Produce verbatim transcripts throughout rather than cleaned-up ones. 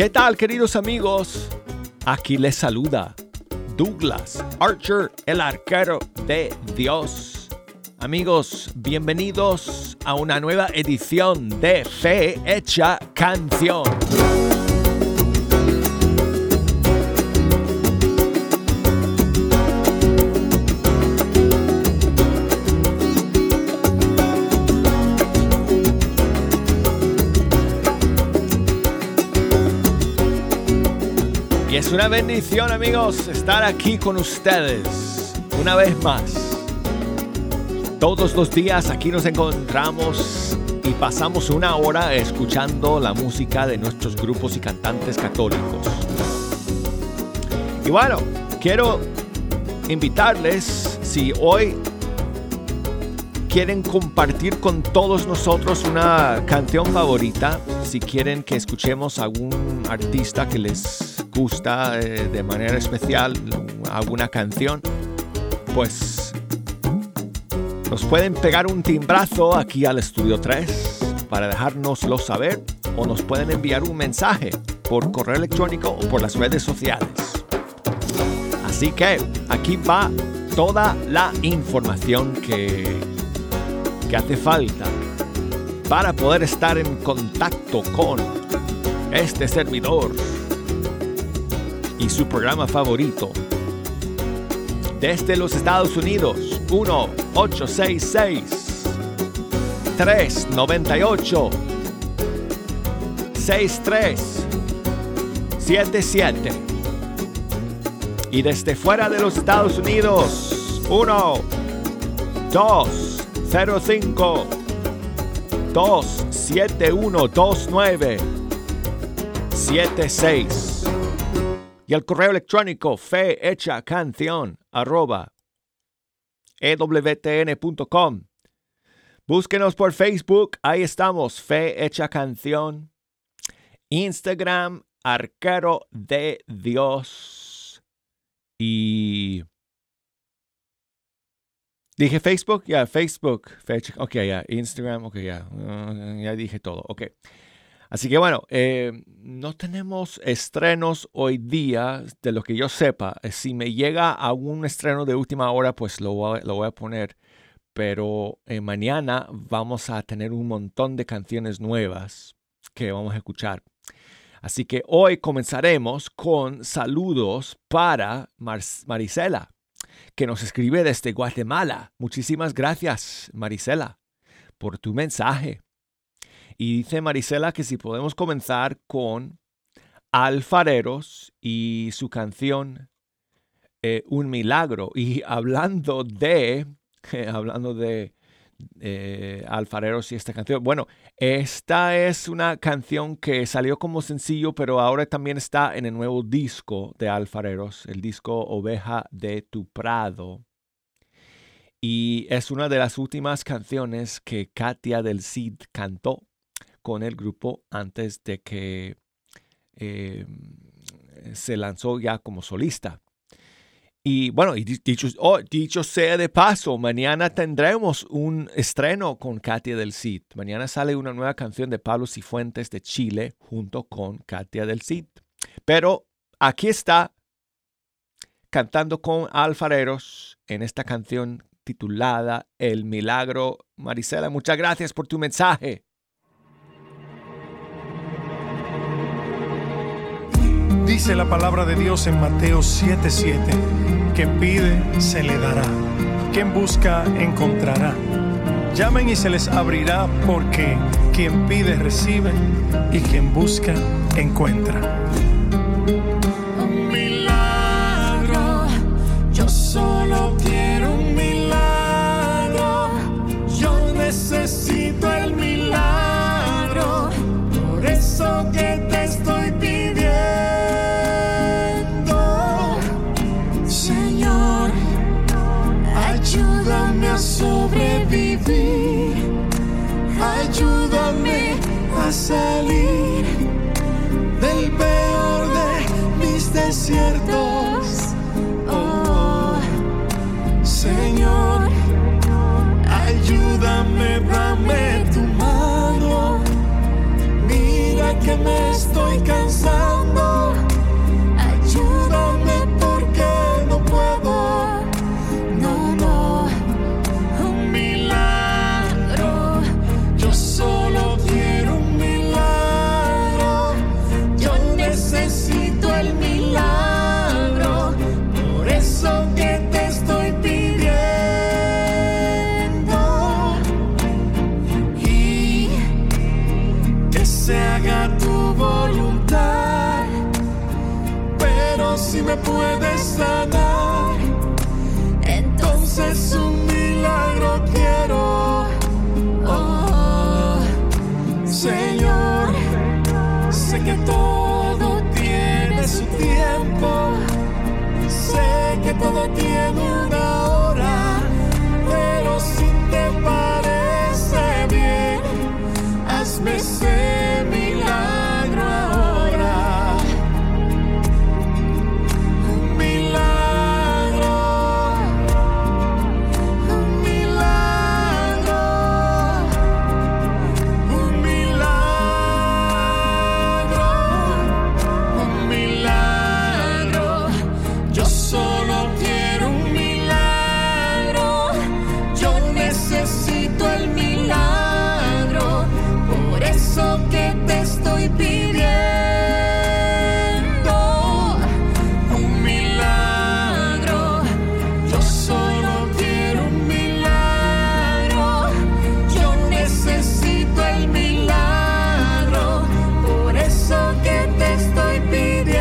¿Qué tal, queridos amigos? Aquí les saluda Douglas Archer, el arquero de Dios. Amigos, bienvenidos a una nueva edición de Fe Hecha Canción. Y es una bendición, amigos, estar aquí con ustedes una vez más. Todos los días aquí nos encontramos y pasamos una hora escuchando la música de nuestros grupos y cantantes católicos. Y bueno, quiero invitarles, si hoy quieren compartir con todos nosotros una canción favorita, si quieren que escuchemos a algún artista que les gusta eh, de manera especial, alguna canción, pues nos pueden pegar un timbrazo aquí al Estudio tres para dejárnoslo saber, o nos pueden enviar un mensaje por correo electrónico o por las redes sociales. Así que aquí va toda la información que, que hace falta para poder estar en contacto con este servidor y su programa favorito. Desde los Estados Unidos, uno ocho seis seis, tres nueve ocho, seis tres siete siete. Y desde fuera de los Estados Unidos, uno dos cero cinco, dos siete uno dos nueve siete seis. Y el correo electrónico fehechacanción arroba e w t n punto com. Búsquenos por Facebook, ahí estamos, Fe Hecha Canción. Instagram, Arquero de Dios. Y dije Facebook, ya, yeah, Facebook, Fecha, ok, ya, yeah. Instagram, ok, ya, yeah. uh, ya dije todo, ok. Así que bueno, eh, no tenemos estrenos hoy día, de lo que yo sepa. Si me llega algún estreno de última hora, pues lo voy a, lo voy a poner. Pero eh, mañana vamos a tener un montón de canciones nuevas que vamos a escuchar. Así que hoy comenzaremos con saludos para Mar- Marisela, que nos escribe desde Guatemala. Muchísimas gracias, Marisela, por tu mensaje. Y dice Marisela que si podemos comenzar con Alfareros y su canción eh, Un Milagro. Y hablando de, eh, hablando de eh, Alfareros y esta canción, bueno, esta es una canción que salió como sencillo, pero ahora también está en el nuevo disco de Alfareros, el disco Oveja de tu Prado. Y es una de las últimas canciones que Katia del Cid cantó con el grupo antes de que eh, se lanzó ya como solista. Y bueno, y dicho, oh, dicho sea de paso, mañana tendremos un estreno con Katia del Cid. Mañana sale una nueva canción de Pablo Cifuentes de Chile junto con Katia del Cid. Pero aquí está cantando con Alfareros en esta canción titulada El Milagro. Marisela, muchas gracias por tu mensaje. Dice la palabra de Dios en Mateo siete siete, quien pide se le dará, quien busca encontrará. Llamen y se les abrirá, porque quien pide recibe y quien busca encuentra. Un milagro, yo solo quiero un milagro, yo necesito el milagro, por eso que te estoy pidiendo. Ayúdame a sobrevivir, ayúdame a salir del peor de mis desiertos. Oh, Señor, ayúdame, dame tu mano. Mira que me estoy cansando. Dios es un milagro quiero. Oh, Señor, sé que todo tiene su tiempo, sé que todo tiene una hora, pero si te parece bien, hazme ese milagro ahora. Un milagro, un milagro, un milagro, un milagro. Yo solo quiero un milagro, yo necesito el milagro, por eso que te estoy pidiendo un milagro. Yo solo quiero un milagro, yo necesito el milagro, por eso que te estoy pidiendo.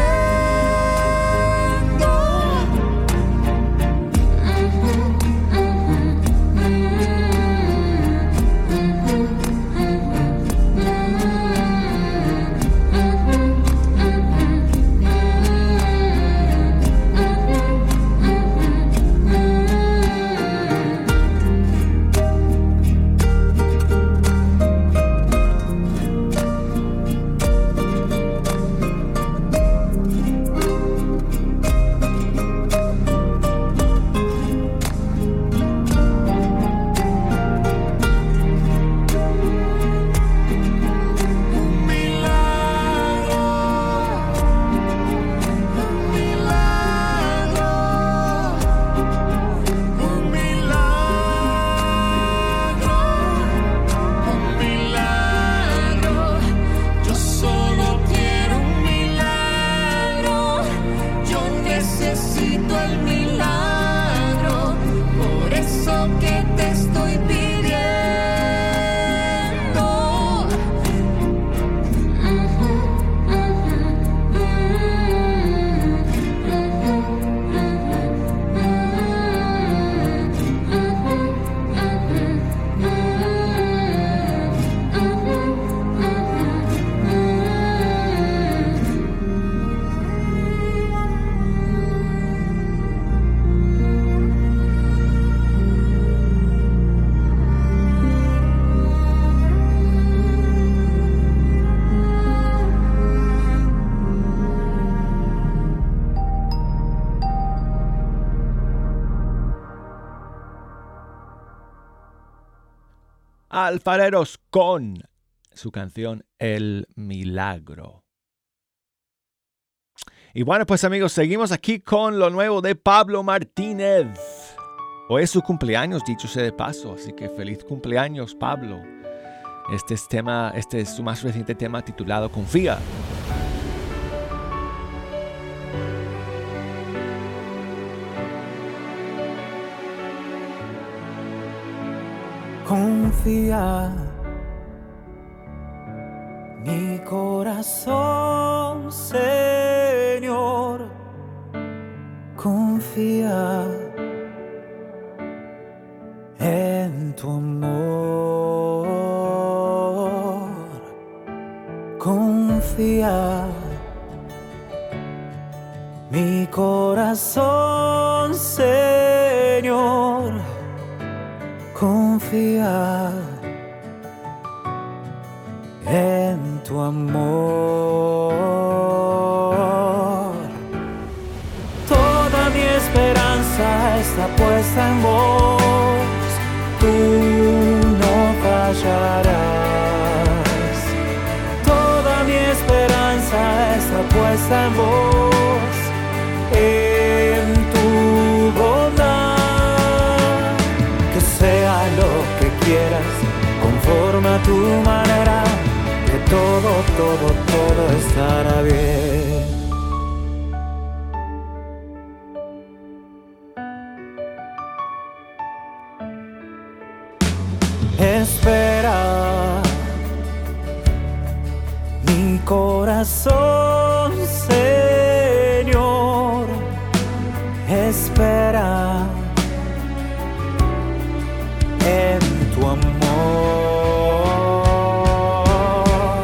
Necesito el milagro, por eso que te estoy pidiendo. Alfareros con su canción El Milagro. Y bueno, pues amigos, seguimos aquí con lo nuevo de Pablo Martínez. Hoy es su cumpleaños, dicho sea de paso, así que feliz cumpleaños, Pablo. Este es, tema, este es su más reciente tema titulado Confía. Confía, mi corazón, Señor, confía en tu amor, confía, mi corazón, Señor, confía en tu amor. Toda mi esperanza está puesta en vos, tú no fallarás. Toda mi esperanza está puesta en vos, en tu bondad. Sea lo que quieras, conforme a tu manera, que todo, todo, todo estará bien. Espera, mi corazón, Señor, espera. amor.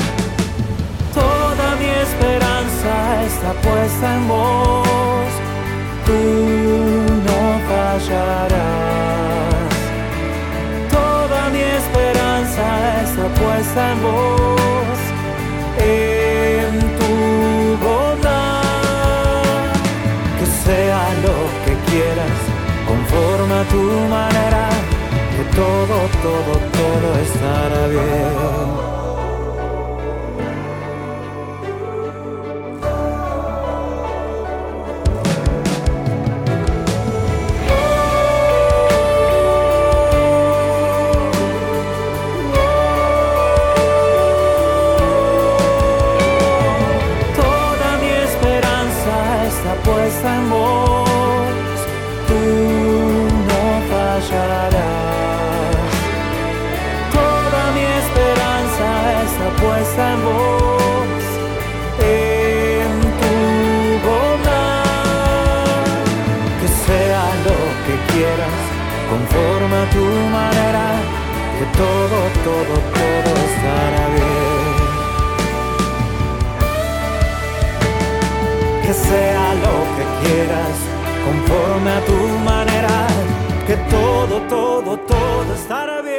Toda mi esperanza está puesta en vos, tú no fallarás. Toda mi esperanza está puesta en vos, en tu bondad. Que sea lo que quieras, conforme a tu manera, que todo, todo, todo estará bien. Puesta en vos, tú no fallarás. Toda mi esperanza está puesta en vos, en tu bondad. Que sea lo que quieras, conforme a tu manera, que todo, todo, todo estará bien. Que sea lo que quieras, conforme a tu manera, que todo, todo, todo estará bien.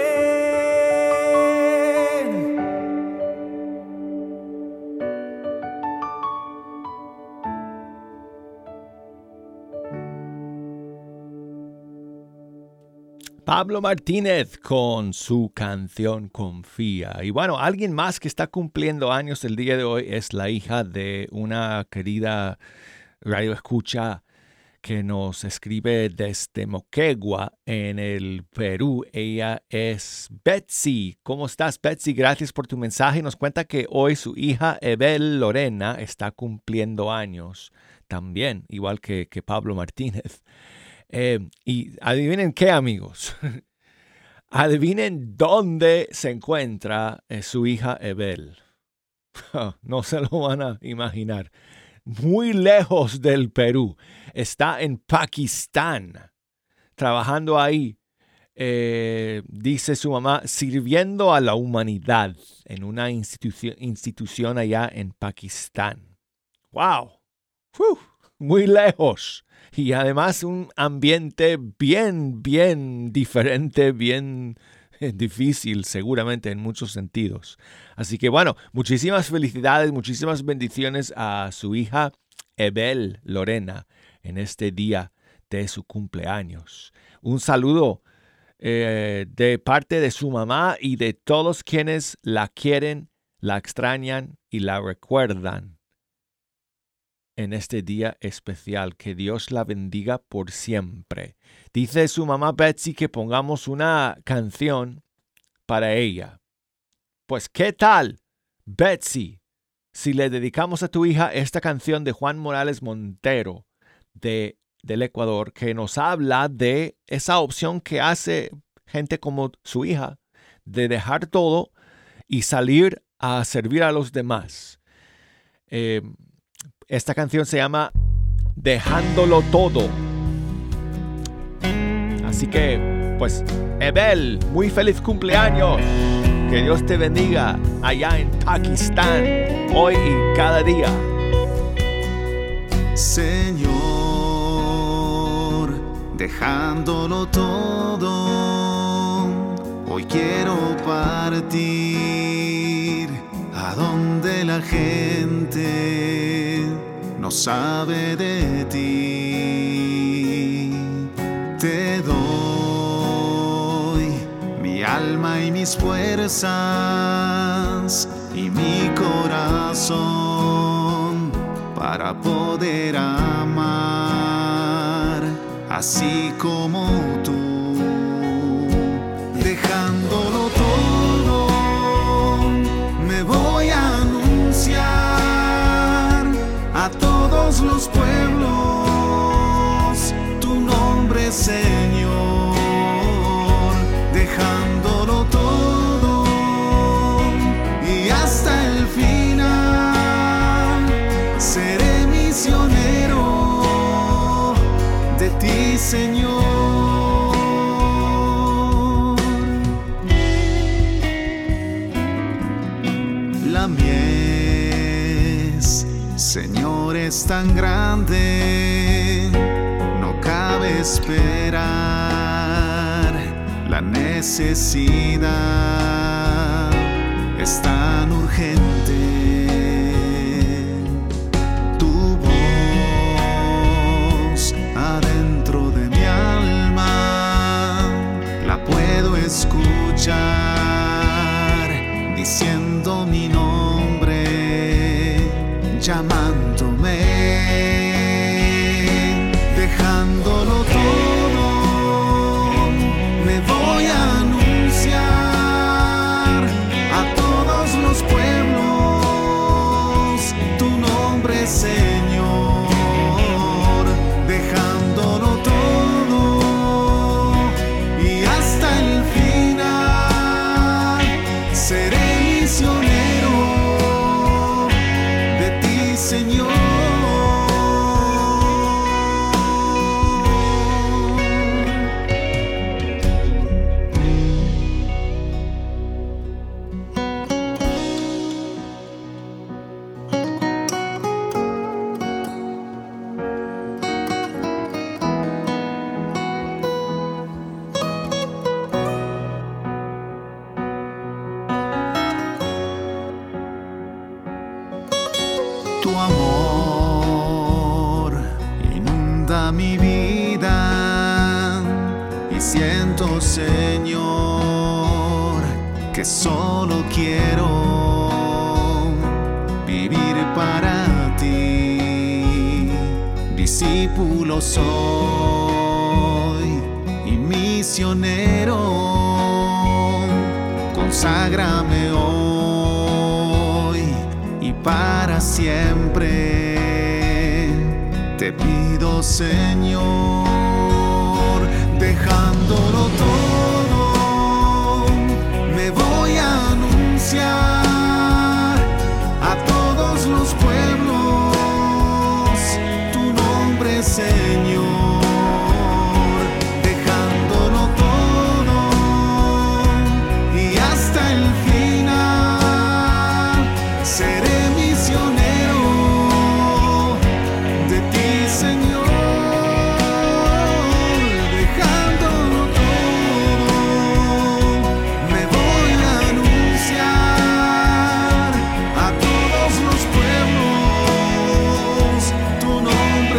Pablo Martínez con su canción Confía. Y bueno, alguien más que está cumpliendo años el día de hoy es la hija de una querida radioescucha que nos escribe desde Moquegua, en el Perú. Ella es Betsy. ¿Cómo estás, Betsy? Gracias por tu mensaje. Nos cuenta que hoy su hija Ebel Lorena está cumpliendo años también, igual que, que Pablo Martínez. Eh, y adivinen qué, amigos. Adivinen dónde se encuentra eh, su hija Ebel. No se lo van a imaginar. Muy lejos del Perú. Está en Pakistán, trabajando ahí. Eh, dice su mamá, sirviendo a la humanidad en una institución, institución allá en Pakistán. ¡Wow! ¡Uf! Muy lejos. Y además un ambiente bien, bien diferente, bien difícil seguramente en muchos sentidos. Así que bueno, muchísimas felicidades, muchísimas bendiciones a su hija Ebel Lorena en este día de su cumpleaños. Un saludo eh, de parte de su mamá y de todos quienes la quieren, la extrañan y la recuerdan en este día especial. Que Dios la bendiga por siempre. Dice su mamá Betsy que pongamos una canción para ella. Pues, ¿qué tal, Betsy, si le dedicamos a tu hija esta canción de Juan Morales Montero de, del Ecuador, que nos habla de esa opción que hace gente como su hija de dejar todo y salir a servir a los demás? Eh, Esta canción se llama Dejándolo Todo. Así que, pues, Ebel, muy feliz cumpleaños. Que Dios te bendiga allá en Pakistán, hoy y cada día. Señor, dejándolo todo, hoy quiero partir a donde la gente no sabe de ti. Te doy mi alma y mis fuerzas y mi corazón para poder amar así como tú. Dejándolo todo, me voy a anunciar a todos los pueblos tu nombre, Señor. Dejándolo todo y hasta el final seré misionero de ti, Señor. tan grande, no cabe esperar. La necesidad es tan urgente. Tu voz adentro de mi alma la puedo escuchar, diciendo mi nombre, llamándome, dejándolo todo, me voy a anunciar a todos los pueblos tu nombre, Señor, dejándolo todo y hasta el final seré misionero de ti, Señor. Tu amor inunda mi vida y siento, Señor, que solo quiero vivir para ti. Discípulo soy y misionero, conságrame hoy y para siempre. Te pido, Señor, dejándolo todo, me voy a anunciar a todos los pueblos tu nombre, Señor, dejándolo todo y hasta el final seré misionero de ti, Señor, dejándolo todo, me voy a anunciar a todos los pueblos tu nombre,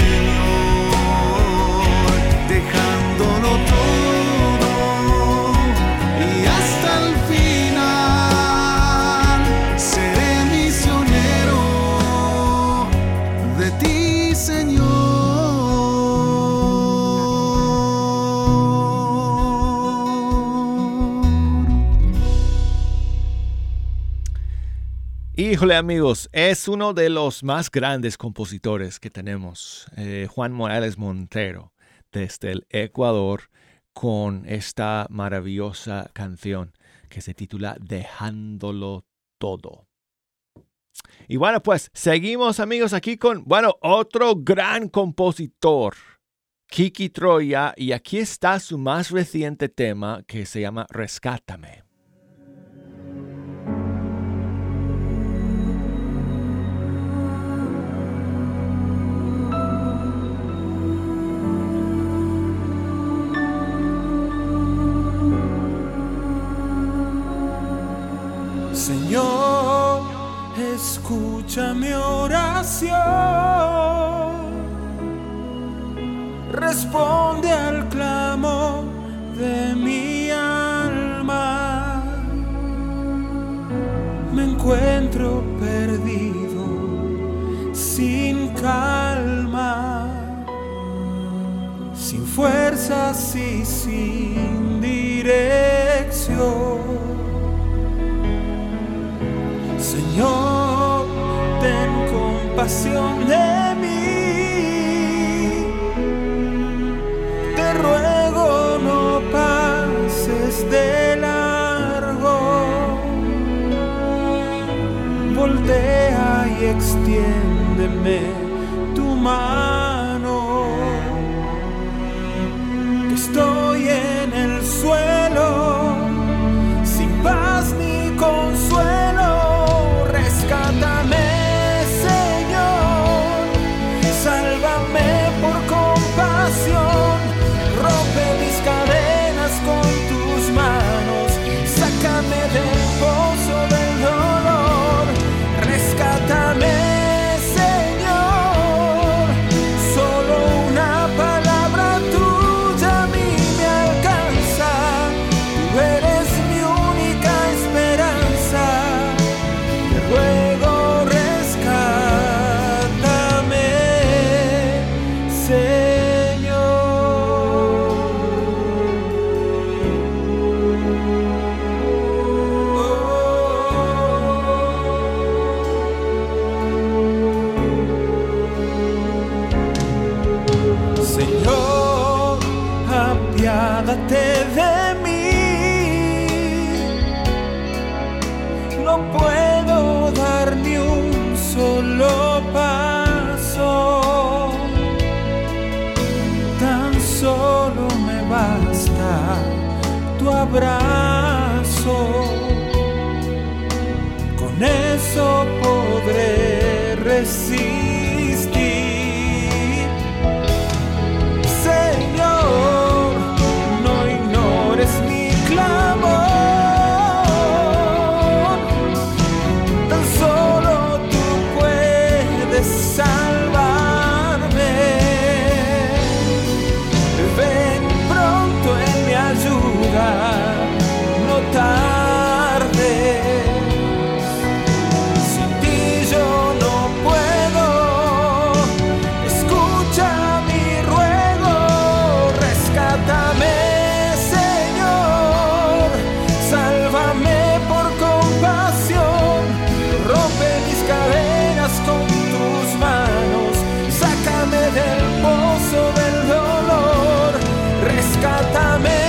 Señor, dejándolo todo y hasta el final seré misionero de ti, Señor. Híjole, amigos, es uno de los más grandes compositores que tenemos, eh, Juan Morales Montero, desde el Ecuador, con esta maravillosa canción que se titula Dejándolo Todo. Y bueno, pues seguimos, amigos, aquí con, bueno, otro gran compositor, Kiki Troya, y aquí está su más reciente tema que se llama Rescátame. Señor, escucha mi oración, responde al clamor de mi alma. Me encuentro perdido, sin calma, sin fuerzas y sin dirección. Señor, ten compasión de mí, te ruego no pases de largo, voltea y extiéndeme tu mano, que estoy en el suelo, sin paz ni consuelo. Rescátame, Señor, apiádate de mí. No puedo dar ni un solo paso, tan solo me basta tu abrazo. Con eso podré resistir. Señor, no ignores mi clamor. Tan solo tú puedes salvarme. Ven pronto en mi ayuda, no tardes. Sin ti yo no puedo. Escucha mi ruego, rescátame, Señor. Sálvame por compasión. Rompe mis cadenas con tus manos. Sácame del pozo del dolor. Rescátame,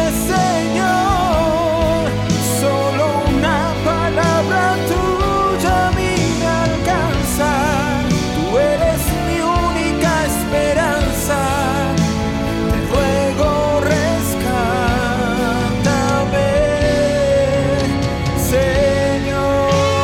Señor. Solo una palabra tuya a mí me alcanza. Tú eres mi única esperanza. Te ruego, rescátame, Señor.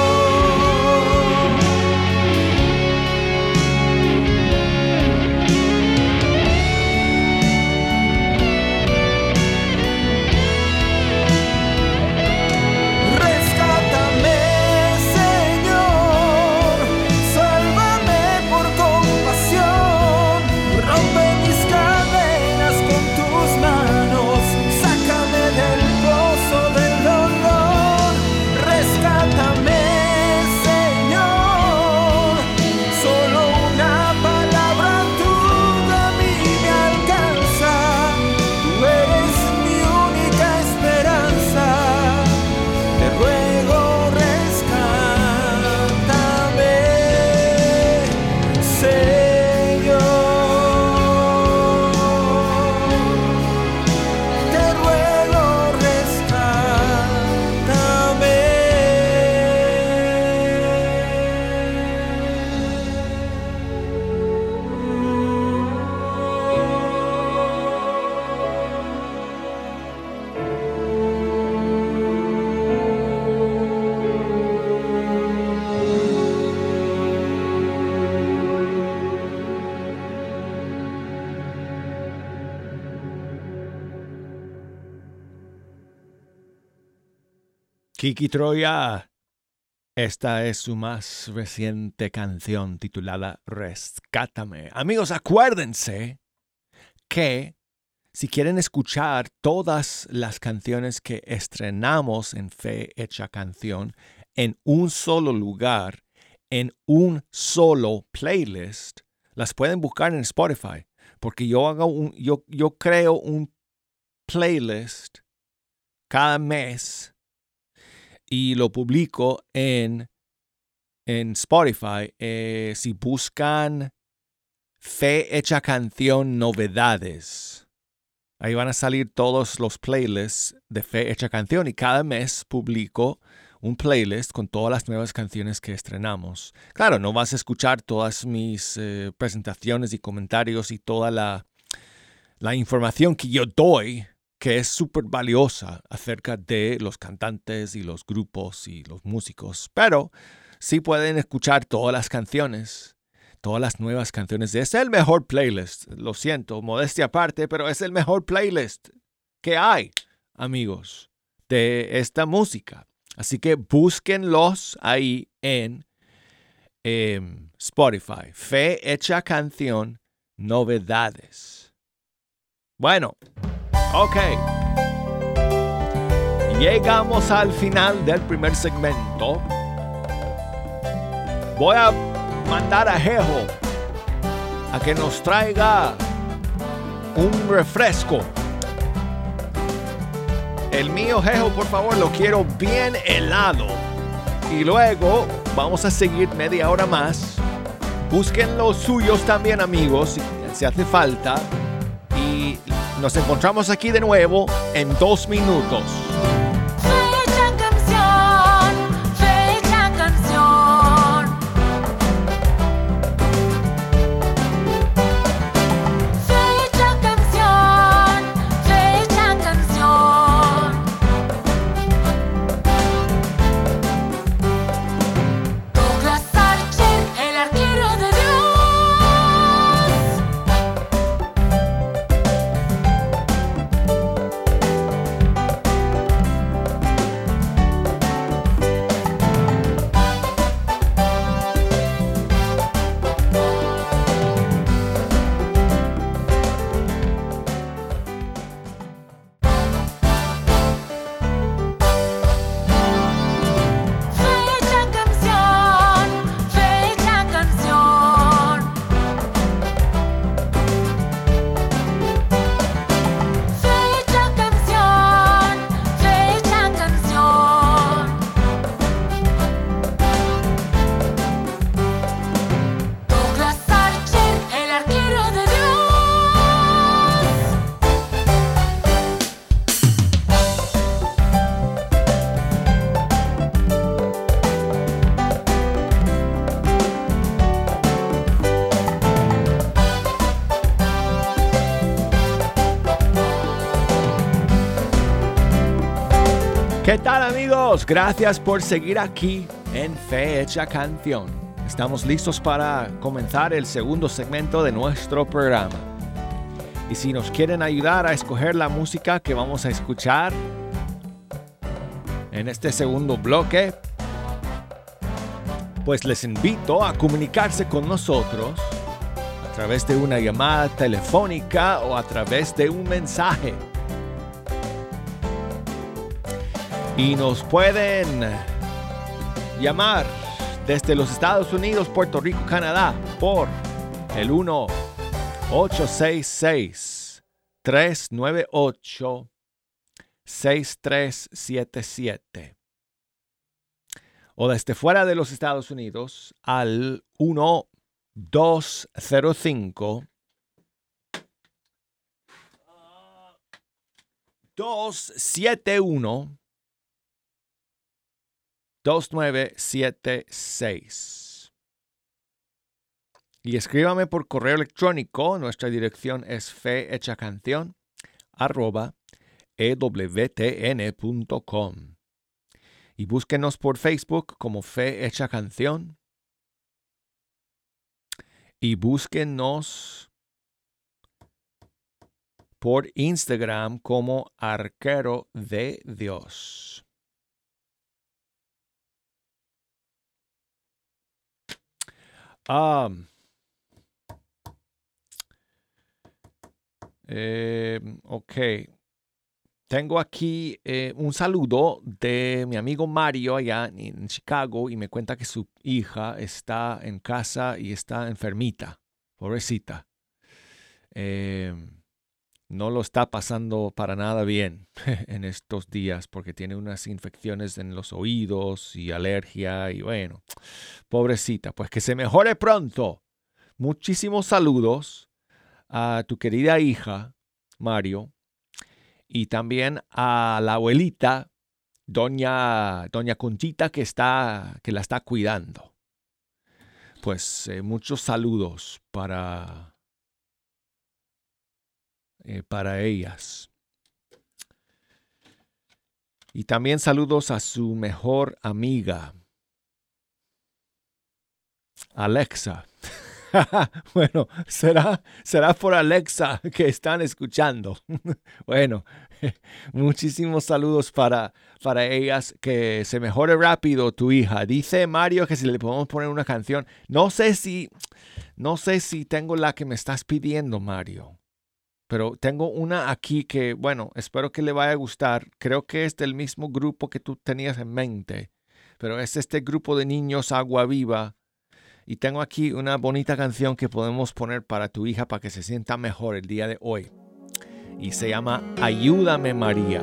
Rescátame, Señor. Sálvame por compasión. Rompe mis cadenas con tus manos. Sácame del pozo del dolor. Rescátame, Señor. Solo una palabra tuya a mí me alcanza. Tú eres mi única esperanza. Te ruego, rescátame, Señor. Te ruego, rescátame. Kiki Troya. Esta es su más reciente canción titulada Rescátame. Amigos, acuérdense que si quieren escuchar todas las canciones que estrenamos en Fe Hecha Canción en un solo lugar, en un solo playlist, las pueden buscar en Spotify. Porque yo hago un, yo, yo creo un playlist cada mes y lo publico en, en Spotify. Eh, si buscan Fe Hecha Canción Novedades, ahí van a salir todos los playlists de Fe Hecha Canción y cada mes publico un playlist con todas las nuevas canciones que estrenamos. Claro, no vas a escuchar todas mis eh, presentaciones y comentarios y toda la, la información que yo doy, que es súper valiosa acerca de los cantantes y los grupos y los músicos. Pero sí pueden escuchar todas las canciones, todas las nuevas canciones. Es el mejor playlist. Lo siento, modestia aparte, pero es el mejor playlist que hay, amigos, de esta música. Así que búsquenlos ahí en eh, Spotify. Fe Hecha Canción Novedades. Bueno, ok. Llegamos al final del primer segmento. Voy a mandar a Jejo a que nos traiga un refresco. El mío, Jejo, por favor, lo quiero bien helado. Y luego vamos a seguir media hora más. Busquen los suyos también, amigos, si, si hace falta. Y Nos encontramos aquí de nuevo en dos minutos. Fecha canción, fecha canción. Fecha canción, fecha canción. Douglas Archer, el arquero de Dios. Fecha canción, fecha canción. Fecha canción, fecha canción. Douglas Archer, el arquero de Dios. ¿Qué tal, amigos? Gracias por seguir aquí en Fecha Canción. Estamos listos para comenzar el segundo segmento de nuestro programa. Y si nos quieren ayudar a escoger la música que vamos a escuchar en este segundo bloque, pues les invito a comunicarse con nosotros a través de una llamada telefónica o a través de un mensaje. Y nos pueden llamar desde los Estados Unidos, Puerto Rico, Canadá, por el uno ocho seis seis, tres nueve ocho, seis tres siete siete. O desde fuera de los Estados Unidos al uno dos cero cinco, dos siete uno, dos nueve siete seis. Y escríbame por correo electrónico. Nuestra dirección es fehechacanción arroba ewtn punto com. Y búsquenos por Facebook como Fe Hecha Canción. Y búsquenos por Instagram como Arquero de Dios. Um, eh, ok. Tengo aquí eh, un saludo de mi amigo Mario allá en Chicago y me cuenta que su hija está en casa y está enfermita, pobrecita. Eh, no lo está pasando para nada bien en estos días porque tiene unas infecciones en los oídos y alergia y bueno, pobrecita, pues que se mejore pronto. Muchísimos saludos a tu querida hija, Mario, y también a la abuelita, doña, doña Conchita, que, está, que la está cuidando. Pues eh, muchos saludos para, eh, para ellas. Y también saludos a su mejor amiga, Alexa. Bueno, será, será por Alexa que están escuchando. Bueno, muchísimos saludos para, para ellas. Que se mejore rápido tu hija. Dice Mario que si le podemos poner una canción. No sé si, no sé si tengo la que me estás pidiendo, Mario. Pero tengo una aquí que, bueno, espero que le vaya a gustar. Creo que es del mismo grupo que tú tenías en mente. Pero es este grupo de niños Agua Viva. Y tengo aquí una bonita canción que podemos poner para tu hija para que se sienta mejor el día de hoy. Y se llama Ayúdame, María.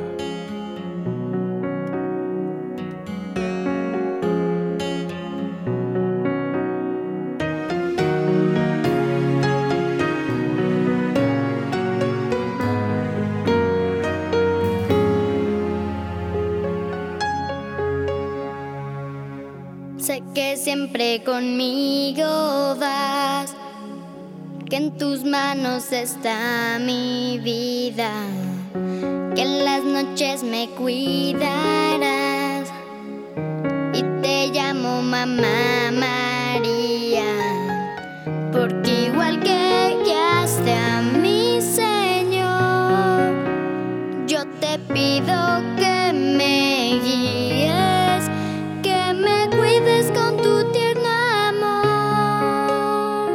que siempre conmigo vas, que en tus manos está mi vida, que en las noches me cuidarás. Y te llamo Mamá María, porque igual que guiaste a mi Señor, yo te pido que me guíes, que me cuides con tu tierno amor.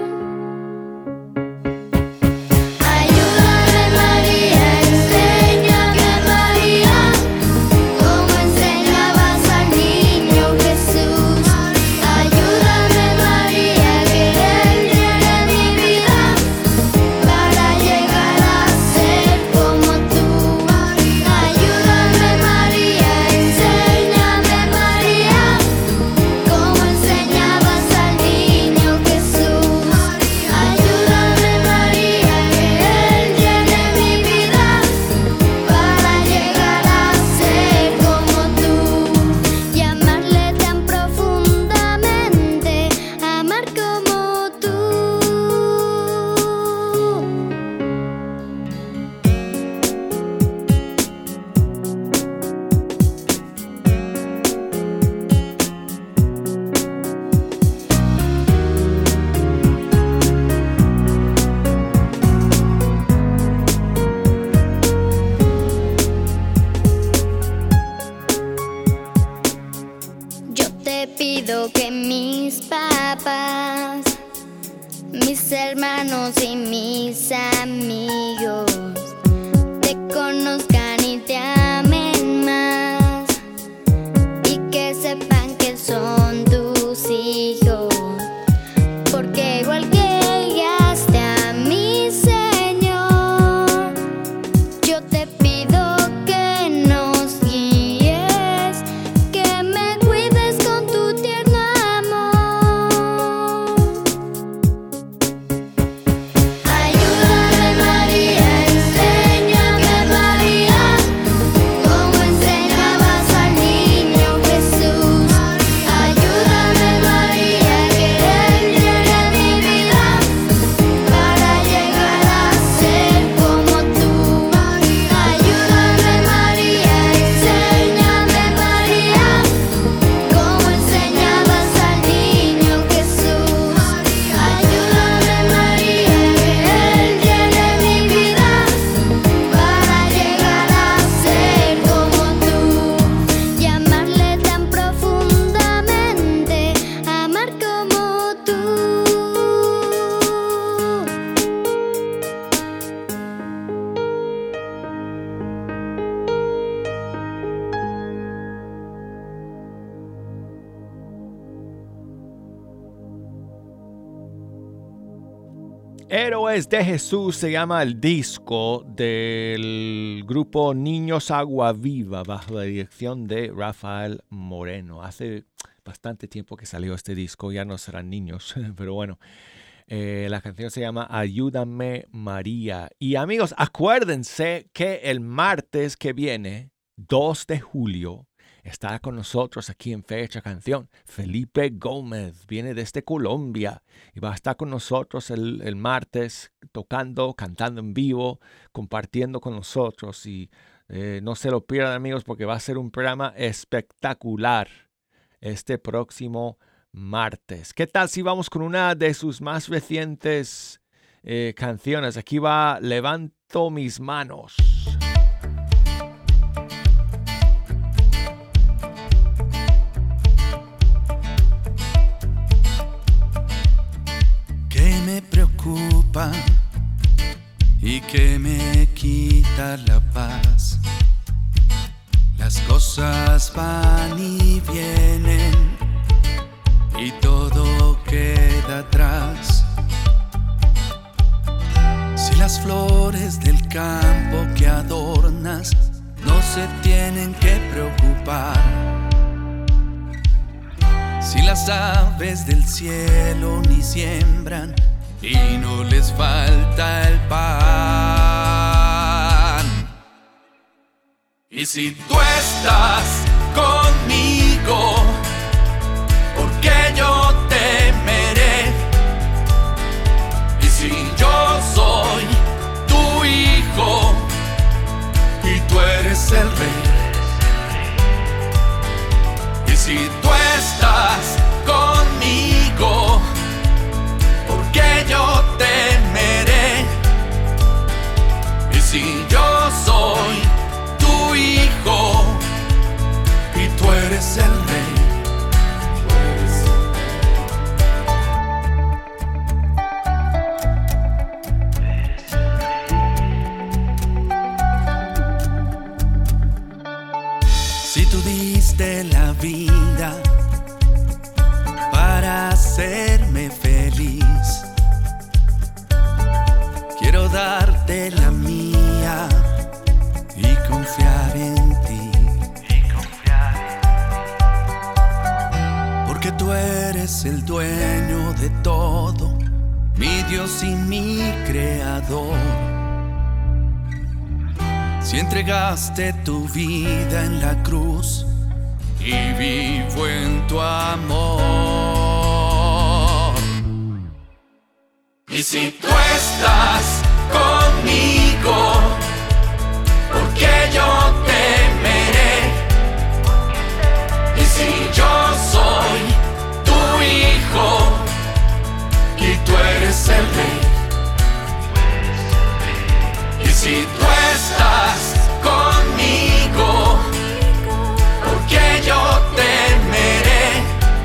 Ayúdame María, enséñame María, como enseñabas al niño Jesús. Ayúdame María, que Él llene mi vida, para llegar a ser como tú. Ayúdame María, enséñame María, como enseñabas al niño Jesús. Ayúdame María, que Él llene mi vida, para llegar a ser como tú, y amarle tan profundamente, amar como tú. Yo te pido que mis papás, mis hermanos y mis amigos te conozcan y te amen más, y que sepan que son tus hijos, porque igual que guiaste a mi Señor, yo te pido que nos guíes, que me cuides con tu tierno amor. Ayúdame María, enséñame María, como enseñabas al niño Jesús. Ayúdame María, que Él llene mi vida, para llegar a ser como tú. Ayúdame María, enséñame María, como enseñabas al niño Jesús. Ayúdame María, que Él llene mi vida, para llegar a ser como tú, y amarle tan profundamente, amar como tú. Héroes de Jesús se llama el disco del grupo Niños Agua Viva bajo la dirección de Rafael Moreno. Hace bastante tiempo que salió este disco, ya no serán niños, pero bueno. Eh, la canción se llama Ayúdame María. Y amigos, acuérdense que el martes que viene, dos de julio, estará con nosotros aquí en Fecha Canción Felipe Gómez. Viene desde Colombia y va a estar con nosotros el, el martes tocando, cantando en vivo, compartiendo con nosotros. Y eh, no se lo pierdan, amigos, porque va a ser un programa espectacular este próximo martes. ¿Qué tal si vamos con una de sus más recientes eh, canciones? Aquí va Levanto mis manos. Que me preocupa y que me quita la paz. Las cosas van y vienen y todo queda atrás. Si las flores del campo que adornas no se tienen que preocupar, si las aves del cielo ni siembran y no les falta el pan, y si tú estás conmigo, porque eres el rey. Y si tú estás conmigo, porque yo temeré. Y si yo soy tu hijo y tú eres el rey. Si tú diste la vida para hacerme feliz, quiero darte la mía y confiar en ti. Porque tú eres el dueño de todo, mi Dios y mi creador. Si entregaste tu vida en la cruz y vivo en tu amor. Y si tú estás conmigo, porque yo temeré. Y si yo soy tu hijo y tú eres el rey. Y si tú estás conmigo, porque yo temeré.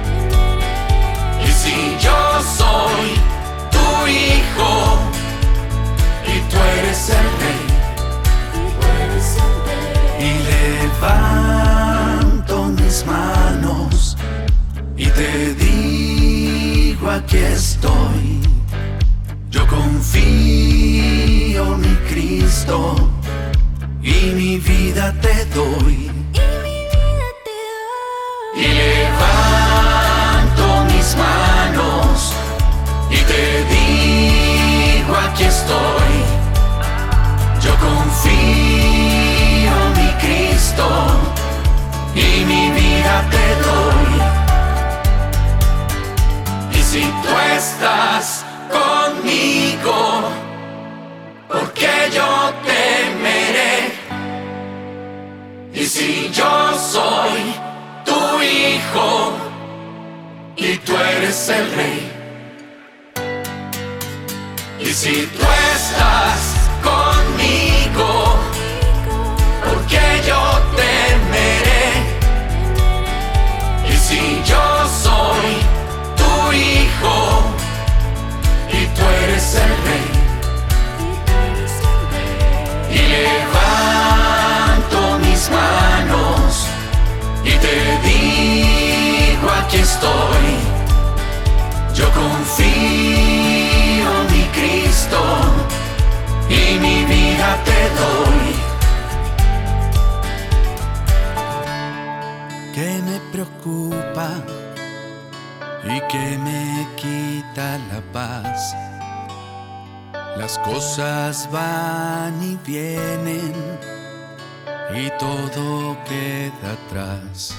Y si yo soy tu hijo y tú eres el rey. Y levanto mis manos y te digo, aquí estoy. Yo confío, mi Cristo, y mi vida te doy. Y levanto mis manos y te digo, aquí estoy. Yo confío, mi Cristo, y mi vida te doy. Y si tú estás conmigo, porque yo temeré. Y si yo soy tu hijo y tú eres el rey. Y si tú estás conmigo, porque yo temeré. Y si yo soy tu hijo y tú eres el rey. Y levanto mis manos y te digo, aquí estoy. Yo confío, mi Cristo, y mi vida te doy. ¿Qué me preocupa y que me quita la paz? Las cosas van y vienen y todo queda atrás.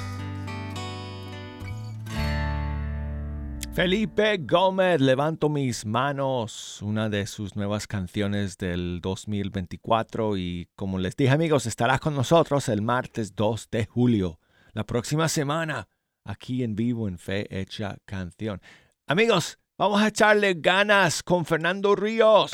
Felipe Gómez, Levanto mis manos, una de sus nuevas canciones del dos mil veinticuatro, y como les dije, amigos, estará con nosotros el martes dos de julio, la próxima semana, aquí en vivo en Fe Hecha Canción. Amigos, vamos a echarle ganas con Fernando Ríos.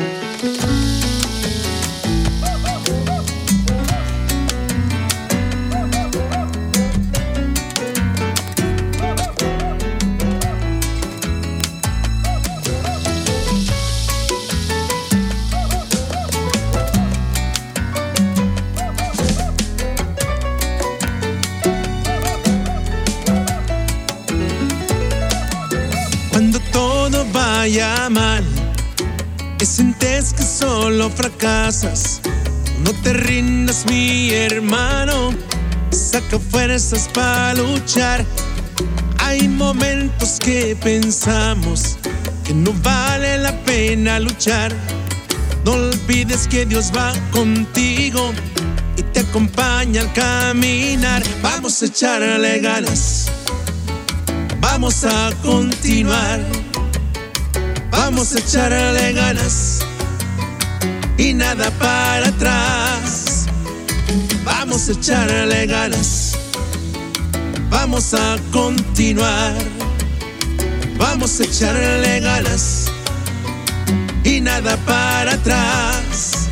Vaya mal, y sientes que solo fracasas, no te rindas, mi hermano, saca fuerzas para luchar. Hay momentos que pensamos que no vale la pena luchar. No olvides que Dios va contigo y te acompaña al caminar. Vamos a echarle ganas, vamos a continuar. Vamos a echarle ganas y nada para atrás. Vamos a echarle ganas, vamos a continuar, vamos a echarle ganas y nada para atrás.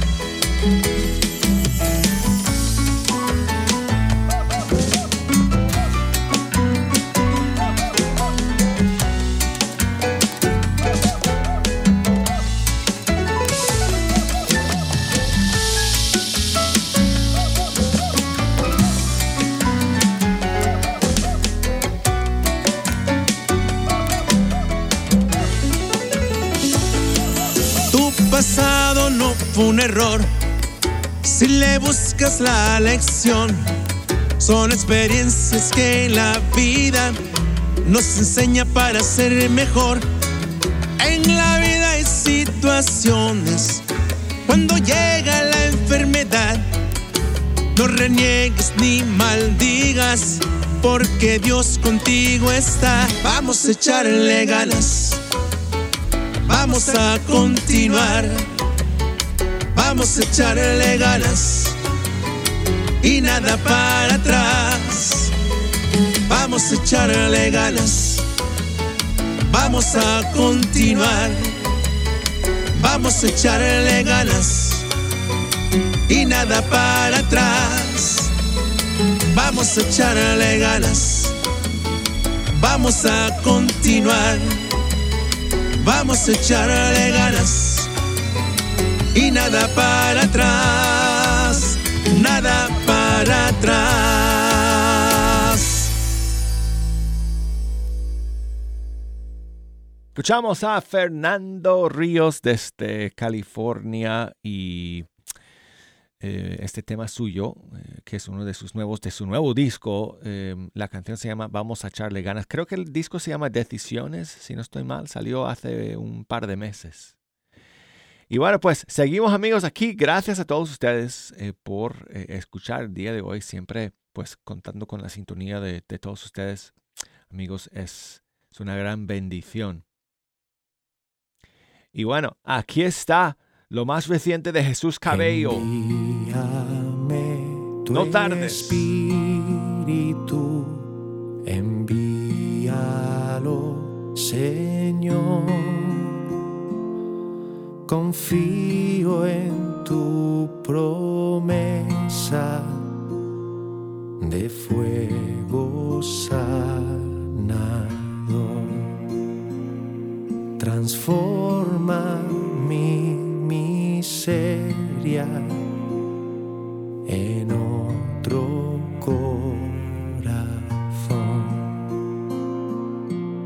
Pasado no fue un error. Si le buscas la lección, son experiencias que la vida nos enseña para ser mejor. En la vida hay situaciones cuando llega la enfermedad. No reniegues ni maldigas, porque Dios contigo está. Vamos a echarle ganas, vamos a continuar, vamos a echarle ganas y nada para atrás. Vamos a echarle ganas, vamos a continuar, vamos a echarle ganas y nada para atrás. Vamos a echarle ganas, vamos a continuar, vamos a echarle ganas y nada para atrás, nada para atrás. Escuchamos a Fernando Ríos desde California y eh, este tema suyo, eh, que es uno de sus nuevos, de su nuevo disco. Eh, la canción se llama Vamos a echarle ganas. Creo que el disco se llama Decisiones, si no estoy mal. Salió hace un par de meses. Y bueno, pues seguimos, amigos, aquí. Gracias a todos ustedes eh, por eh, escuchar el día de hoy. Siempre pues contando con la sintonía de, de todos ustedes, amigos, es, es una gran bendición. Y bueno, aquí está lo más reciente de Jesús Cabello. Envíame tu No tardes. Espíritu, envíalo, Señor. Confío en tu promesa de fuego sanador. Transforma mi miseria en otro corazón.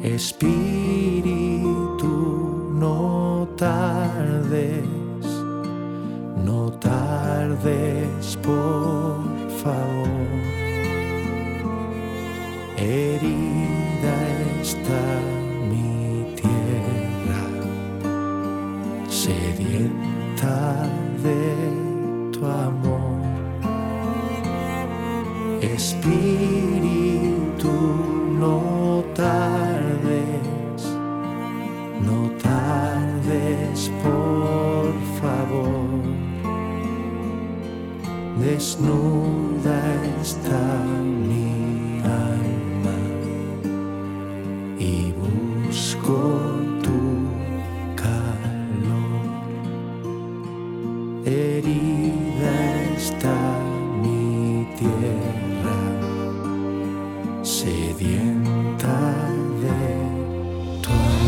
Espíritu, no tardes, no tardes, por favor. Herida está mi tierra, sedienta de tu amor. Espíritu, no tardes, no tardes, por favor. Desnuda está mi alma y busco tu calor. Herida está mi tierra, sedienta de tu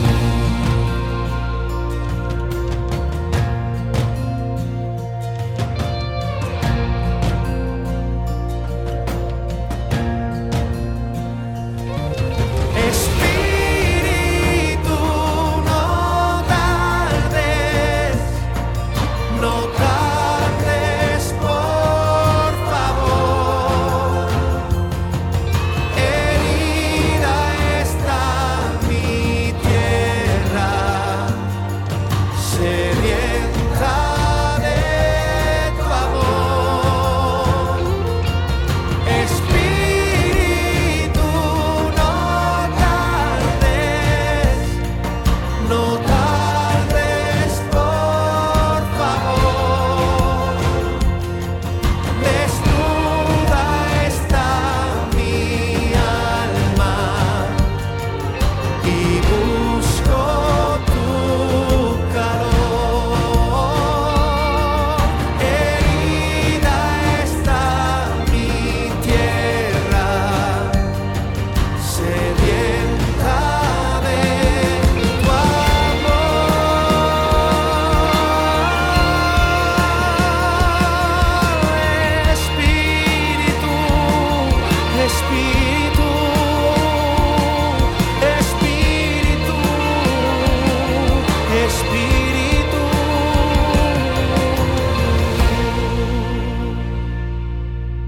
Espíritu, no tardes, no tardes, por favor.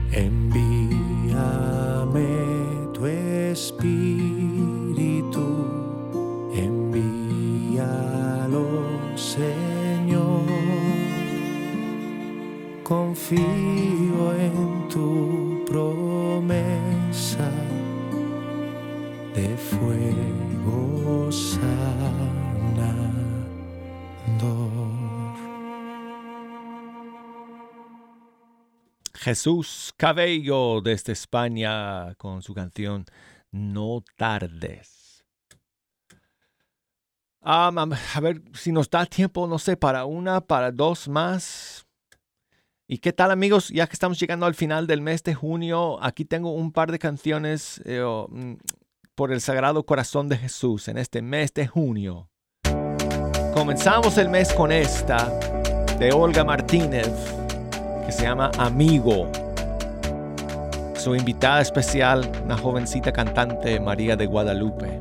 Envíame tu espíritu, envíalo, Señor. Confío en tu promesa de fuego sanador. Jesús Cabello desde España con su canción No Tardes. Um, um, a ver si nos da tiempo, no sé, para una, para dos más. ¿Y qué tal, amigos? Ya que estamos llegando al final del mes de junio, aquí tengo un par de canciones eh, oh, por el Sagrado Corazón de Jesús en este mes de junio. Comenzamos el mes con esta de Olga Martínez, que se llama Amigo. Su invitada especial, una jovencita cantante, María de Guadalupe.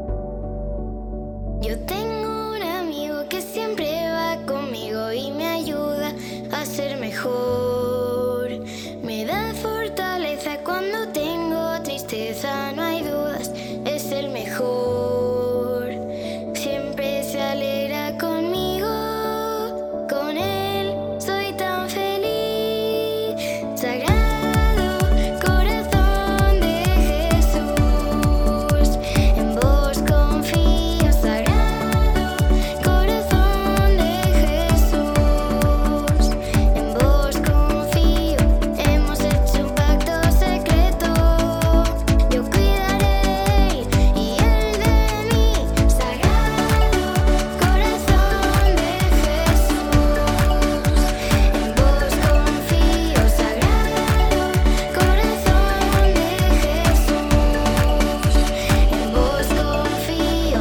Yo tengo un amigo que siempre va conmigo y me ayuda a ser mejor. Me da fortaleza cuando tengo tristeza, no hay dudas, es el mejor. Siempre se alegra conmigo, con él soy tan feliz. Sagrado corazón de Jesús, en vos confío. Sagrado corazón de Jesús, en vos confío. Hemos hecho un pacto secreto, yo cuidaré y él de mí. Sagrado corazón de Jesús, en vos confío. Sagrado corazón de Jesús, en vos confío.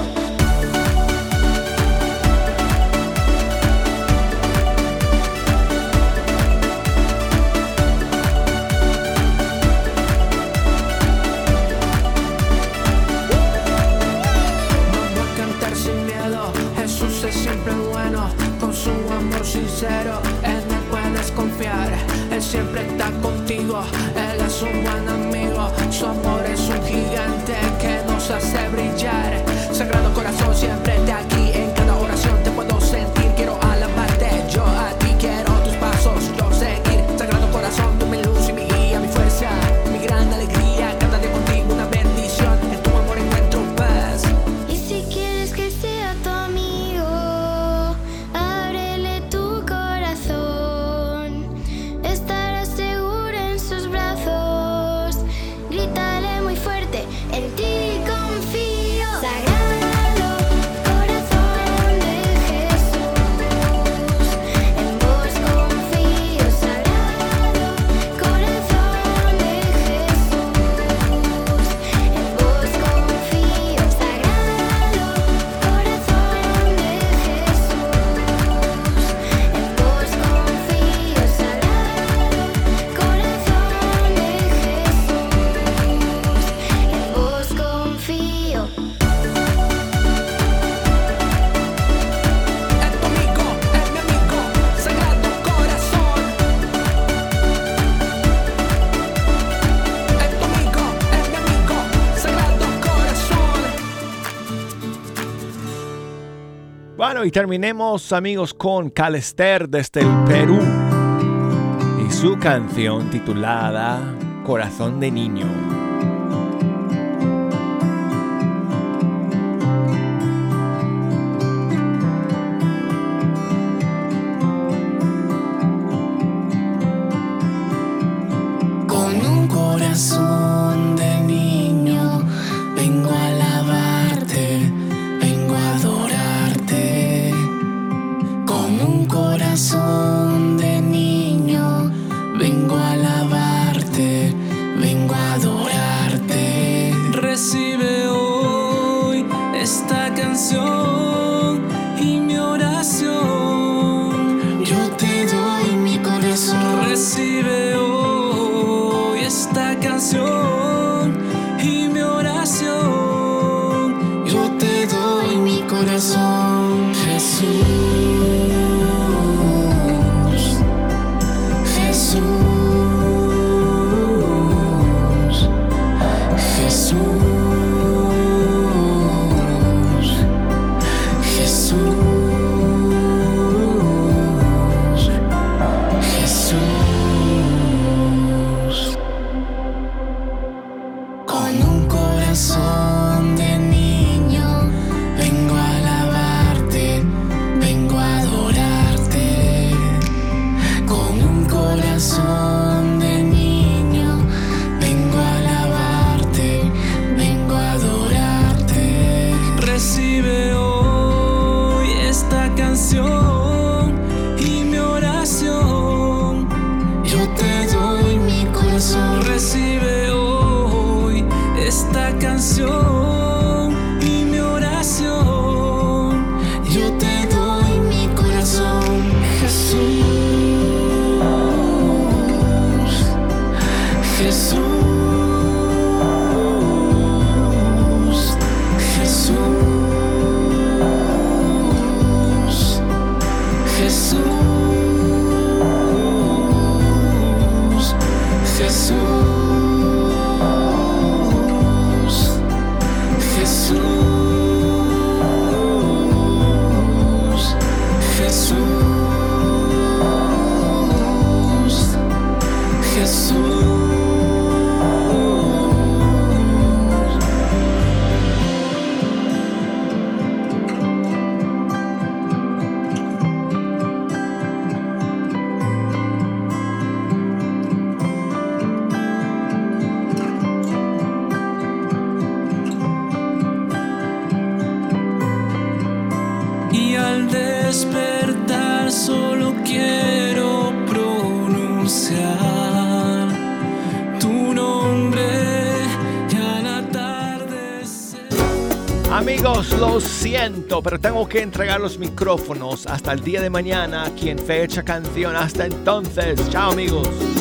Vamos a cantar sin miedo, Jesús es siempre bueno, con su amor sincero, en él puedes confiar, él siempre está contigo, él es un buen amigo, su amor es un gigante que nos hace brillar. Sagrado corazón siempre de aquí, en cada oración te puedo sentir, quiero alabarte, yo a ti quiero tus pasos, yo seguir. Sagrado corazón, tú mi luz y mi guía, mi fuerza, mi gran alegría, cada día contigo una bendición, en tu amor encuentro paz. Y si quieres que sea tu amigo, ábrele tu corazón. Estarás seguro en sus brazos. Grítale muy fuerte, en ti confío. Sagrado corazón de Jesús, en vos confío. Sagrado corazón de Jesús, en vos confío. Sagrado corazón de Jesús, en vos confío. Sagrado corazón de Jesús, en vos confío. Es tu amigo, es mi amigo, Sagrado corazón. Es tu amigo, es mi amigo, Sagrado corazón. Bueno, y terminemos, amigos, con Calester desde el Perú y su canción titulada Corazón de Niño. Con un corazón de niño vengo a alabarte, vengo a adorarte. Con un corazón de niño vengo a alabarte, vengo a adorarte. Recibe hoy esta canción y mi oración. Yo te doy mi corazón. Recibe hoy esta canción y mi oración. Yo te doy mi corazón, Jesús, Jesús. Recibe hoy esta canción y mi oración. Yo te doy mi corazón, Jesús, Jesús, Jesús, Jesús, Jesús. Y al despertar solo quiero pronunciar tu nombre y al atardecer. Amigos, lo siento, pero tengo que entregar los micrófonos hasta el día de mañana aquí en Fecha Canción. Hasta entonces, chao amigos.